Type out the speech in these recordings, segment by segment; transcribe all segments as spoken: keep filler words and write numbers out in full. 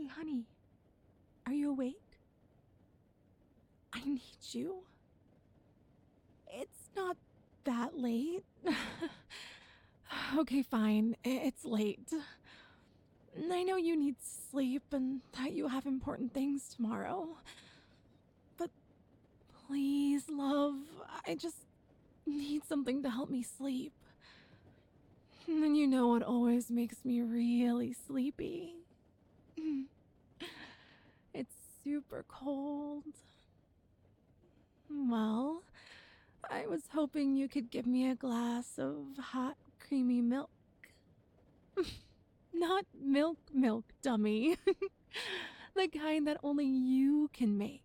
Hey, honey, are you awake? I need you. It's not that late. Okay, fine. I- It's late. I know you need sleep and that you have important things tomorrow. But please, love, I just need something to help me sleep. And you know what always makes me really sleepy? It's super cold. Well, I was hoping you could give me a glass of hot, creamy milk. Not milk milk, dummy. The kind that only you can make.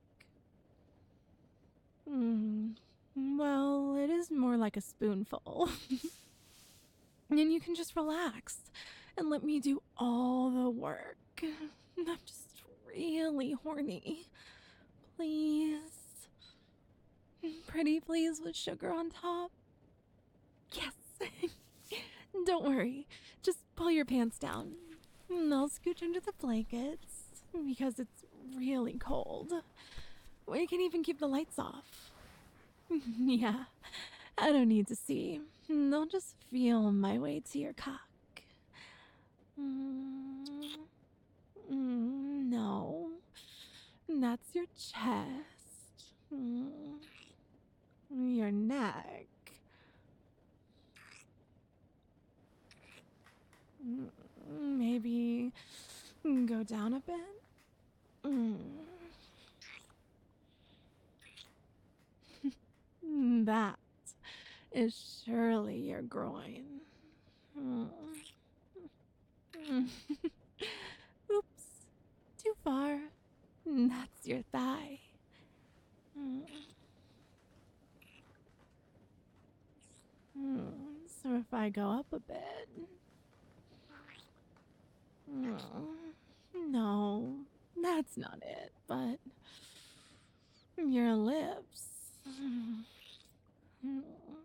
Hmm. Well, it is more like a spoonful. And you can just relax and let me do all the work. I'm just really horny. Please. Pretty please with sugar on top. Yes. Don't worry. Just pull your pants down. And I'll scooch under the blankets because it's really cold. We can even keep the lights off. Yeah, I don't need to see. I'll just feel my way to your cock. Mm, mm, no, that's your chest. Mm, your neck. Mm, maybe go down a bit. Mm, that is surely your groin. Mm. Mm. Oops, too far. That's your thigh. Mm. Mm. So if I go up a bit. Mm. No, that's not it, but your lips. Mm.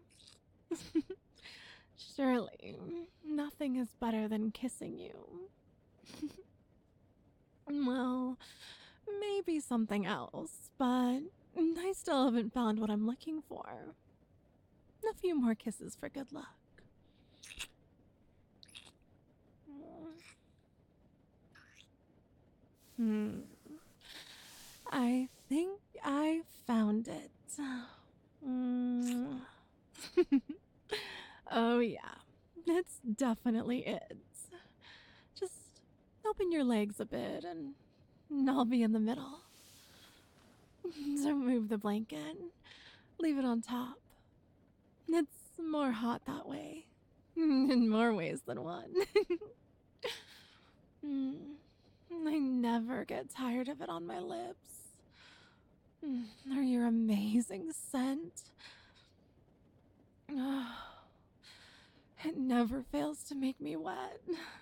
Surely, nothing is better than kissing you. Well, maybe something else, but I still haven't found what I'm looking for. A few more kisses for good luck. Hmm. I think I found it. Mm. Oh, yeah. It's definitely it. Just open your legs a bit and I'll be in the middle. Don't move the blanket. Leave it on top. It's more hot that way. In more ways than one. Mm, I never get tired of it on my lips. Mm, or your amazing scent. Oh, it never fails to make me wet.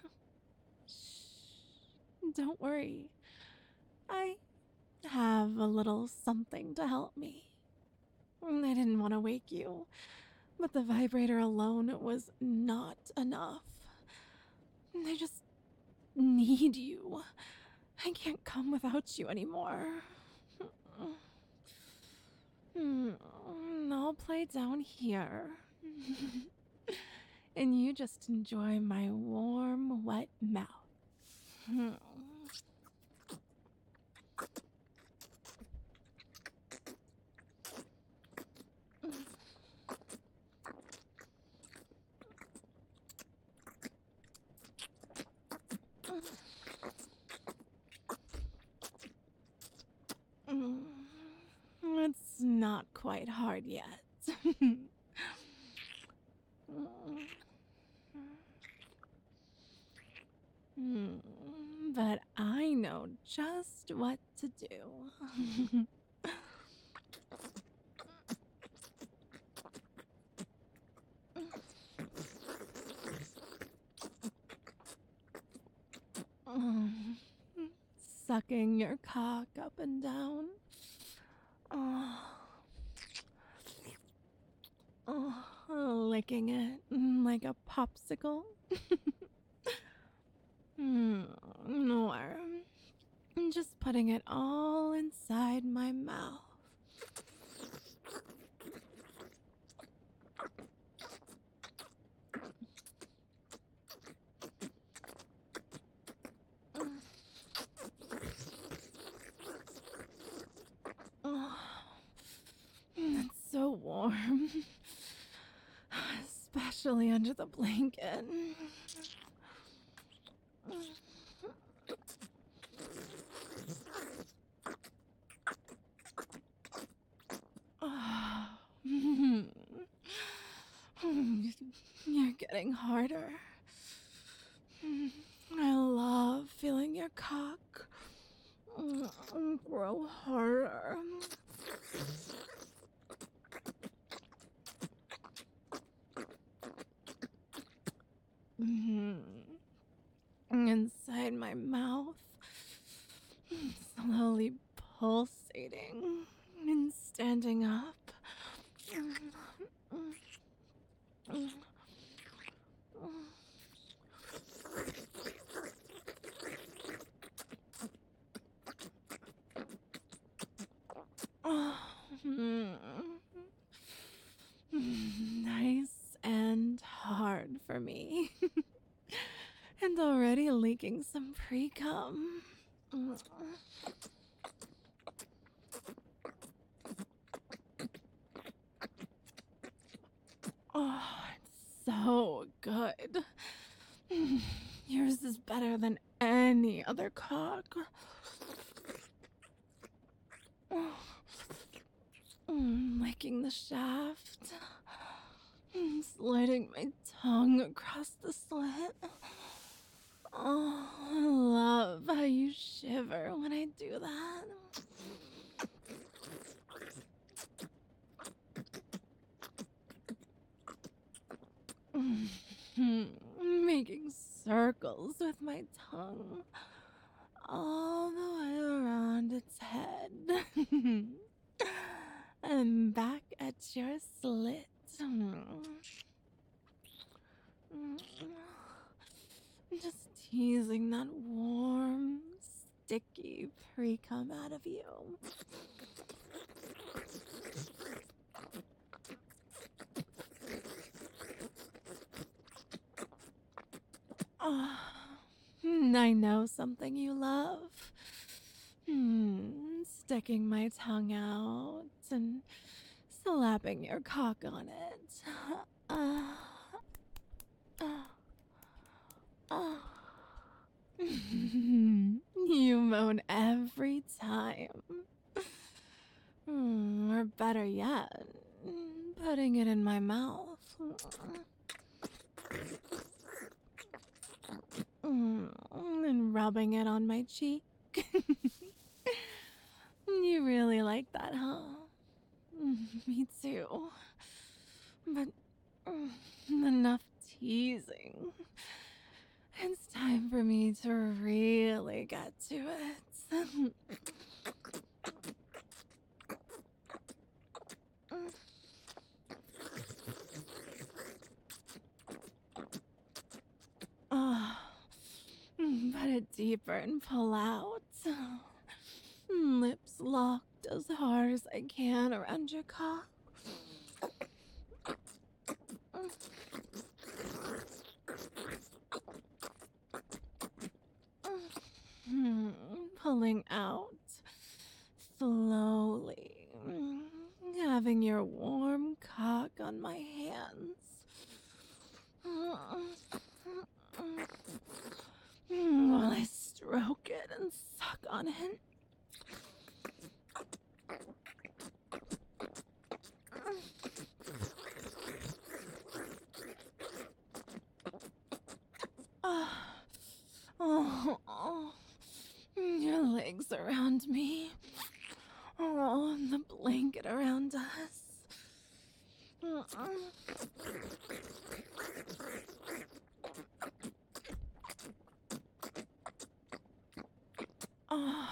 Shh, don't worry. I have a little something to help me. I didn't want to wake you, but the vibrator alone was not enough. I just need you. I can't come without you anymore. Hmm, I'll play down here. And you just enjoy my warm, wet mouth. Hmm. Mm, It's not quite hard yet. Hmm, But I know just what to do. Mm, Sucking your cock up and down. Oh, oh, licking it mm, like a popsicle. Hmm, More. putting it all inside my mouth. Oh, it's so warm, especially under the blanket. Oh, you're getting harder. I love feeling your cock grow harder. Inside my mouth, slowly pulsating and standing up. Oh, nice and hard for me. And already leaking some pre-cum. Oh, it's so good. Yours is better than any other cock. Licking the shaft. Sliding my tongue across the slit. Oh, I love how you shiver when I do that. Making circles with my tongue all the way around its head. And back at your slit. Just teasing that warm, sticky pre-cum out of you. Oh, I know something you love. Hmm, sticking my tongue out and slapping your cock on it. Uh, uh, uh. You moan every time. Mm, or better yet, putting it in my mouth. Mm, and rubbing it on my cheek. You really like that, huh? Me too. But mm, enough teasing. It's time for me to really get to it. Oh, put it deeper and pull out. Lips locked as hard as I can around your cock. Pulling out slowly, having your warm cock on my hands. While I stroke it and suck on it. Oh, oh, oh, your legs around me. Oh, and the blanket around us. Oh,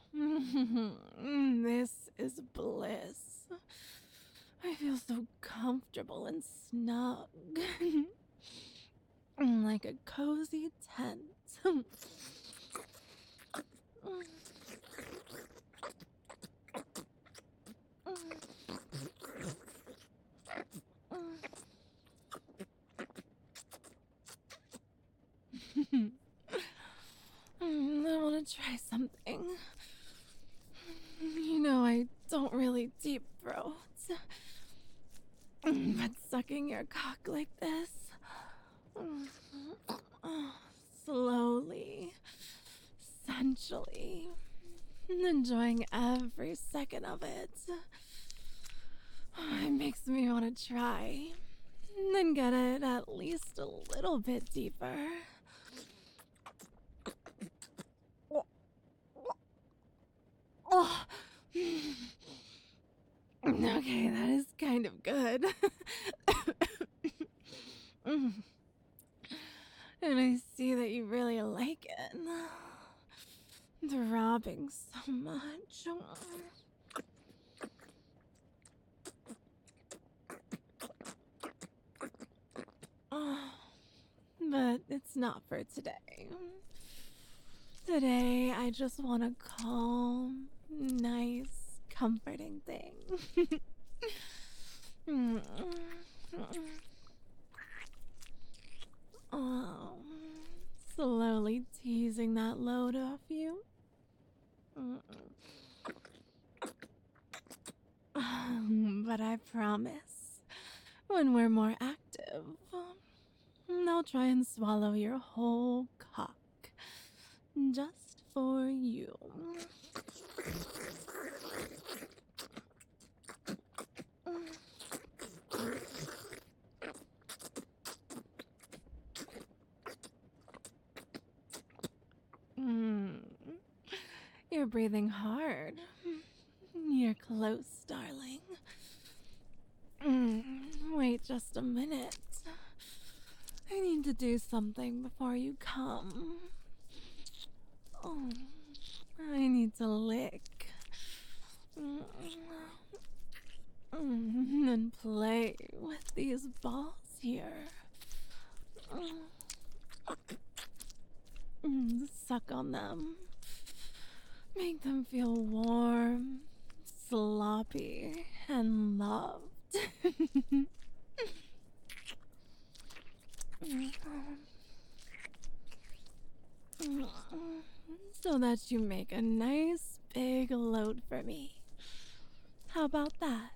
this is bliss. I feel so comfortable and snug. Like a cozy tent. Mm, I want to try something. You know, I don't really deep throat. Mm, But sucking your cock like this, mm, oh, slowly, sensually, enjoying every second of it, oh, it makes me want to try and get it at least a little bit deeper. Oh. Okay, that is kind of good. Mm. And I see that you really like it. Throbbing so much. Oh, but it's not for today. Today, I just want a calm, nice, comforting thing. Mm. Oh, slowly teasing that load off you. Mm. But I promise, when we're more active, they'll try and swallow your whole cock. Just for you. Mm. You're breathing hard. You're close, darling. Mm. Wait just a minute. I need to do something before you come. Oh, I need to lick. Mm. Mm. And play with these balls here. Mm. Suck on them. Make them feel warm, sloppy, and loved. So that you make a nice big load for me. How about that?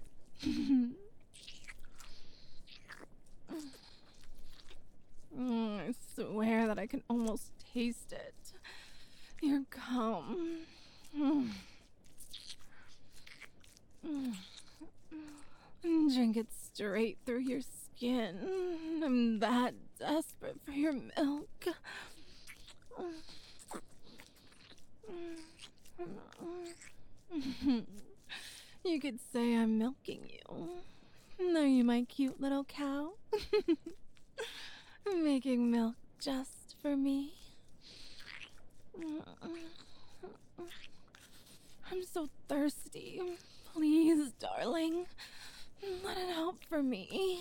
Mm, I swear that I can almost taste it. Your cum. Mm. Mm. Drink it straight through your skin. I'm that desperate for your milk. You could say I'm milking you. Are you my cute little cow? Making milk just for me. I'm so thirsty. Please, darling, let it out for me.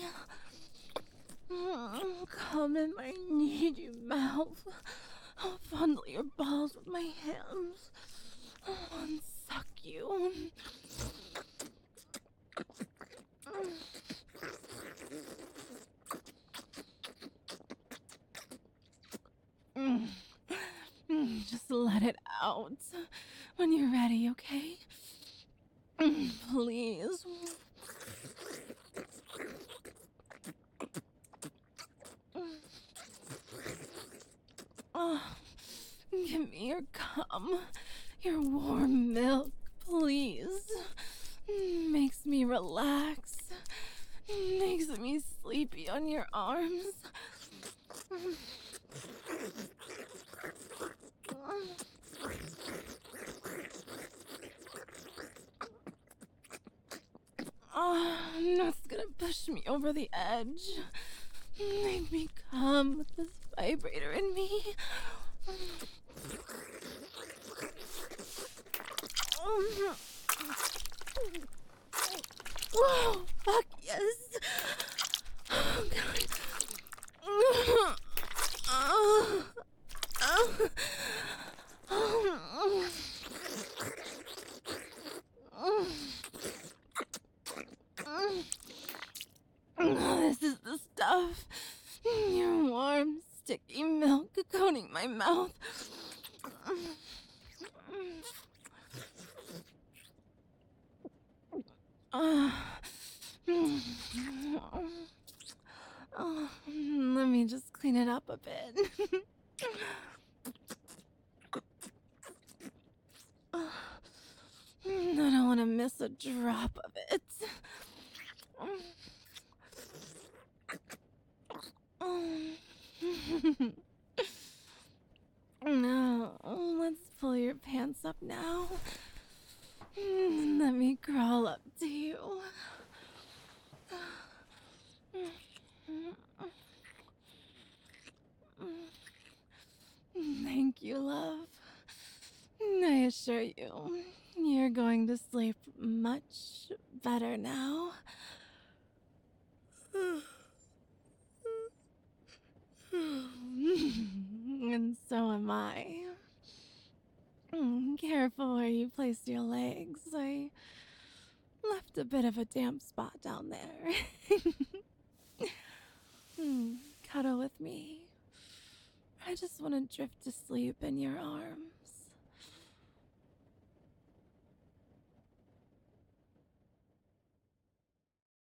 Come in my needy mouth. I'll fondle your balls with my hands. And suck you. Mm. Mm, Just let it out when you're ready, okay? Mm, Please. Oh, give me your cum, your warm milk, please. Mm, Makes me relax. Makes me sleepy on your arms. Oh, that's gonna push me over the edge. Make me come with this vibrator in me. Whoa, fuck yes. Oh, God. Oh, oh, oh. Oh, this is the stuff. Your warm, sticky milk coating my mouth. Uh, oh, let me just clean it up a bit. I don't want to miss a drop of it. No, let's pull your pants up now. Let me crawl up to you. Thank you, love. I assure you, you're going to sleep much better now. And so am I. Careful where you place your legs. I left a bit of a damp spot down there. Cuddle with me. I just want to drift to sleep in your arm.